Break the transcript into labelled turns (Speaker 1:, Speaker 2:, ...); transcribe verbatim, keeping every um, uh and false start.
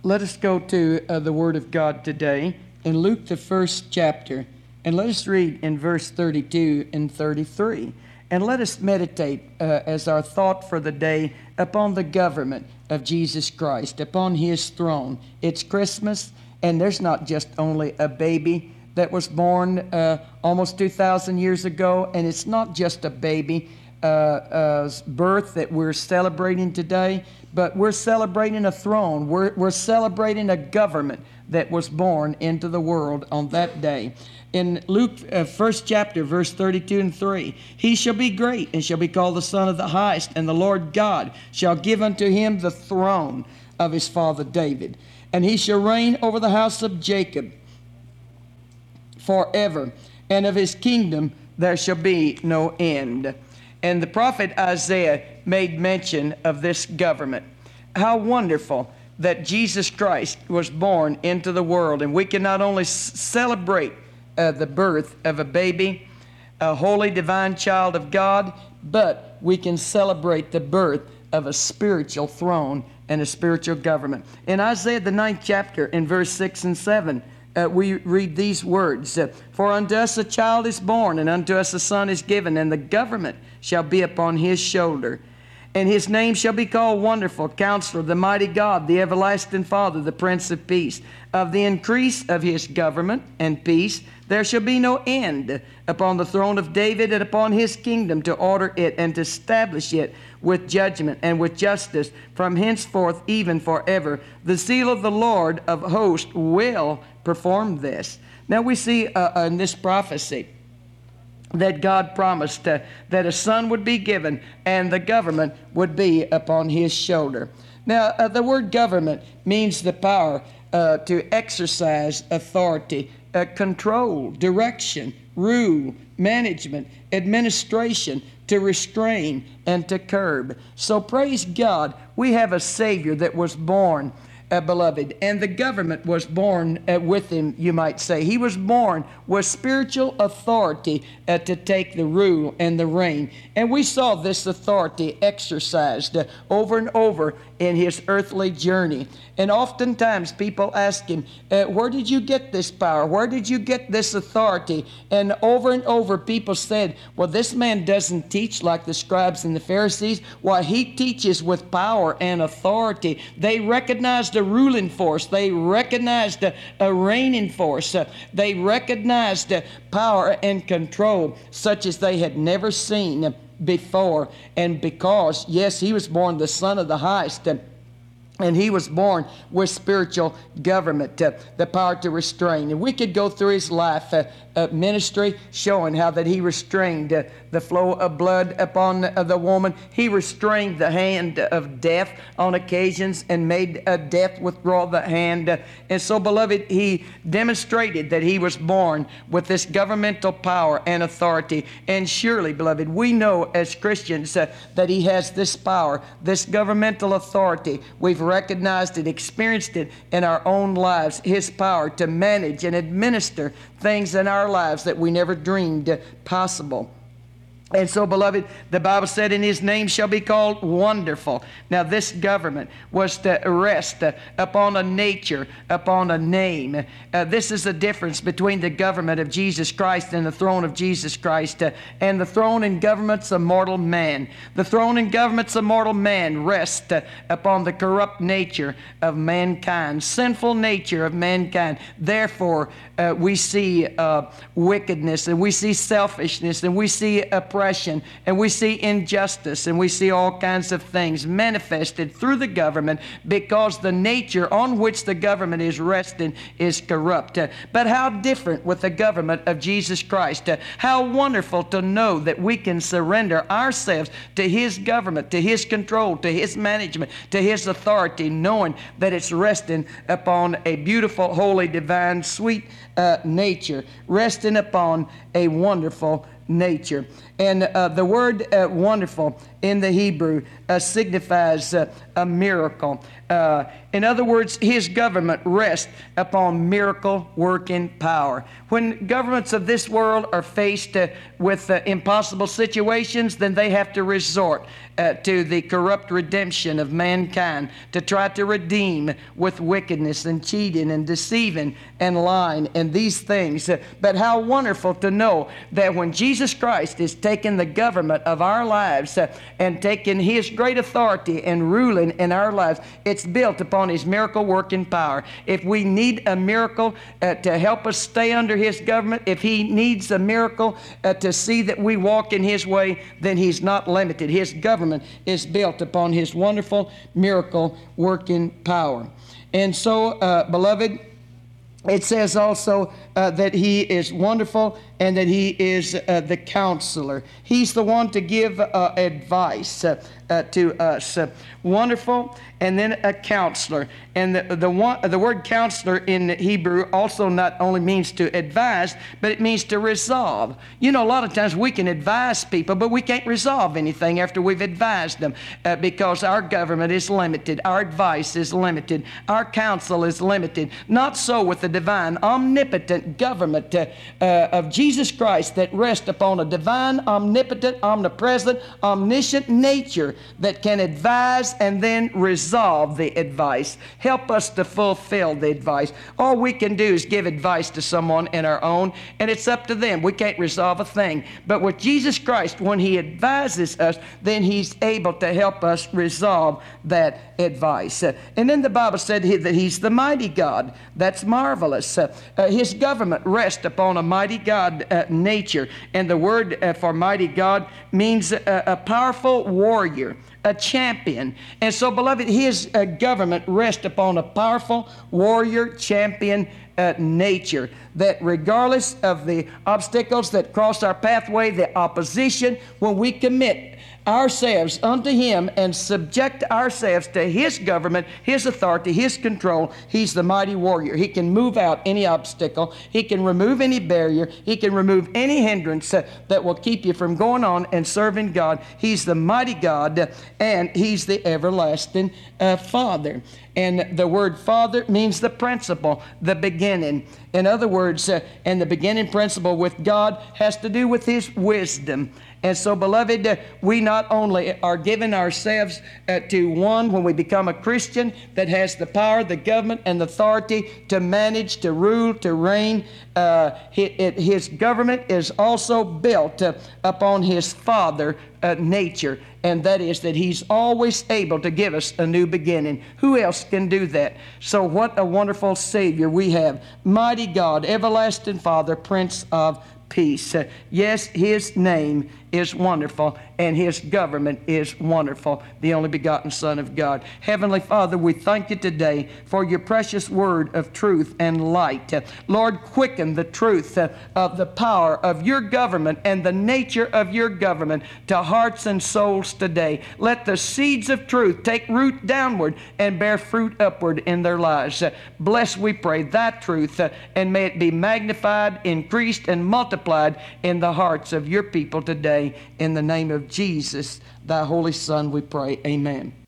Speaker 1: Let us go to uh, the Word of God today in Luke, the first chapter, and let us read in verse thirty-two and thirty-three. And let us meditate uh, as our thought for the day upon the government of Jesus Christ, upon His throne. It's Christmas, and there's not just only a baby that was born uh, almost two thousand years ago, and it's not just a baby uh, uh, birth that we're celebrating today, but we're celebrating a throne. We're, we're celebrating a government that was born into the world on that day. In Luke, uh, first chapter, verse thirty-two and three, he shall be great and shall be called the Son of the Highest, and the Lord God shall give unto him the throne of his father David. And he shall reign over the house of Jacob forever, and of his kingdom there shall be no end. And the prophet Isaiah made mention of this government. How wonderful that Jesus Christ was born into the world, and we can not only s- celebrate Uh, the birth of a baby, a holy divine child of God, but we can celebrate the birth of a spiritual throne and a spiritual government. In Isaiah the ninth chapter, in verse six and seven, uh, we read these words, uh, For unto us a child is born, and unto us a son is given, and the government shall be upon his shoulder. And his name shall be called Wonderful, Counselor, the Mighty God, the Everlasting Father, the Prince of Peace. Of the increase of his government and peace there shall be no end upon the throne of David and upon his kingdom, to order it and to establish it with judgment and with justice from henceforth even forever. The seal of the Lord of hosts will perform this. Now we see uh, in this prophecy that God promised uh, that a son would be given and the government would be upon his shoulder. Now, uh, the word government means the power uh, to exercise authority, uh, control, direction, rule, management, administration, to restrain and to curb. So praise God, we have a Savior that was born, Uh, beloved, and the government was born uh, with him, you might say. He was born with spiritual authority uh, to take the rule and the reign. And we saw this authority exercised uh, over and over in his earthly journey. And oftentimes people ask him, uh, where did you get this power? Where did you get this authority? And over and over people said, well, this man doesn't teach like the scribes and the Pharisees. Why, he teaches with power and authority. They recognized a ruling force. They recognized a, a reigning force. Uh, they recognized uh, power and control such as they had never seen before. And because, yes, he was born the Son of the Highest, uh, and he was born with spiritual government, uh, the power to restrain. And we could go through his life uh, uh, ministry showing how that he restrained uh, the flow of blood upon uh, the woman. He restrained the hand of death on occasions and made uh, death withdraw the hand. Uh, and so, beloved, he demonstrated that he was born with this governmental power and authority. And surely, beloved, we know as Christians uh, that he has this power, this governmental authority. We've recognized it, experienced it in our own lives, his power to manage and administer things in our lives that we never dreamed possible. And so, beloved, the Bible said, in his name shall be called Wonderful. Now, this government was to rest uh, upon a nature, upon a name. Uh, this is the difference between the government of Jesus Christ and the throne of Jesus Christ uh, and the throne and governments of mortal man. The throne and governments of mortal man rest uh, upon the corrupt nature of mankind, sinful nature of mankind. Therefore, uh, we see uh, wickedness, and we see selfishness, and we see oppression, and we see injustice, and we see all kinds of things manifested through the government because the nature on which the government is resting is corrupt. Uh, but how different with the government of Jesus Christ. Uh, how wonderful to know that we can surrender ourselves to his government, to his control, to his management, to his authority, knowing that it's resting upon a beautiful, holy, divine, sweet uh, nature, resting upon a wonderful nature. And uh, the word uh, wonderful in the Hebrew uh, signifies uh, a miracle. Uh, in other words, his government rests upon miracle working power. When governments of this world are faced uh, with uh, impossible situations, then they have to resort uh, to the corrupt redemption of mankind to try to redeem with wickedness and cheating and deceiving and lying and these things. Uh, but how wonderful to know that when Jesus Christ is taking the government of our lives uh, and taking his great authority and ruling in our lives, it's built upon his miracle working power. If we need a miracle uh, to help us stay under his government, if he needs a miracle uh, to see that we walk in his way, then he's not limited. His government is built upon his wonderful miracle working power. And so, uh, beloved, it says also uh, that he is wonderful and that he is uh, the counselor. He's the one to give uh, advice uh, uh, to us. Uh, wonderful, and then a counselor. And the, the, one, the word counselor in Hebrew also not only means to advise, but it means to resolve. You know, a lot of times we can advise people, but we can't resolve anything after we've advised them uh, because our government is limited. Our advice is limited. Our counsel is limited. Not so with the divine, omnipotent government uh, uh, of Jesus Christ that rests upon a divine, omnipotent, omnipresent, omniscient nature that can advise and then resolve the advice. Help us to fulfill the advice. All we can do is give advice to someone in our own, and it's up to them. We can't resolve a thing. But with Jesus Christ, when he advises us, then he's able to help us resolve that advice. Uh, and then the Bible said he, that he's the mighty God. That's marvelous. Uh, uh, his government rests upon a mighty God uh, nature. And the word uh, for mighty God means a, a powerful warrior, a champion. And so, beloved, his uh, government rests upon a powerful warrior, champion uh, nature, that regardless of the obstacles that cross our pathway, the opposition, when we commit ourselves unto him and subject ourselves to his government, his authority, his control, he's the mighty warrior. He can move out any obstacle. He can remove any barrier. He can remove any hindrance uh, that will keep you from going on and serving God. He's the mighty God, uh, and he's the everlasting uh, Father. And the word Father means the principle, the beginning. In other words, uh, and the beginning principle with God has to do with his wisdom. And so, beloved, uh, we not only are giving ourselves uh, to one when we become a Christian that has the power, the government, and the authority to manage, to rule, to reign. Uh, his, his government is also built uh, upon his Father uh, nature. And that is that he's always able to give us a new beginning. Who else can do that? So what a wonderful Savior we have. Mighty God, everlasting Father, Prince of Peace. Uh, yes, his name is wonderful, and his government is wonderful, the only begotten Son of God. Heavenly Father, we thank you today for your precious word of truth and light. Uh, Lord, quicken the truth uh, of the power of your government and the nature of your government to hearts and souls today. Let the seeds of truth take root downward and bear fruit upward in their lives. Uh, bless, we pray, that truth, uh, and may it be magnified, increased, and multiplied in the hearts of your people today. In the name of Jesus, thy Holy Son, we pray. Amen.